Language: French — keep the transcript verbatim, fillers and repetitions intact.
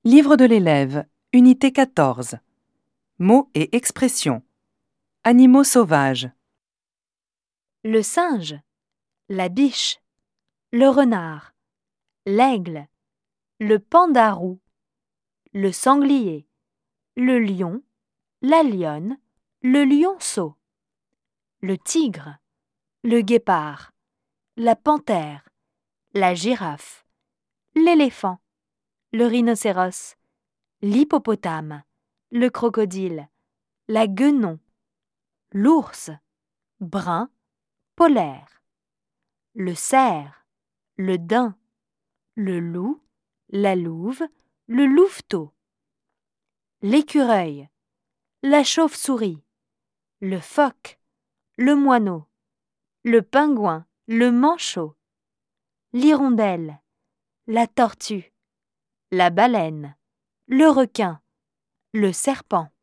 Livre de l'élève, unité quatorze. Mots et expressions. Animaux sauvages. Le singe, la biche, le renard, l'aigle, le pandarou, le sanglier, le lion, la lionne, le lionceau, le tigre, le guépard, la panthère, la girafe, l'éléphant, le rhinocéros, l'hippopotame, le crocodile, la guenon, l'ours, brun, polaire, le cerf, le daim, le loup, la louve, le louveteau, l'écureuil, la chauve-souris, le phoque, le moineau, le pingouin, le manchot, l'hirondelle, la tortue, la baleine, le requin, le serpent.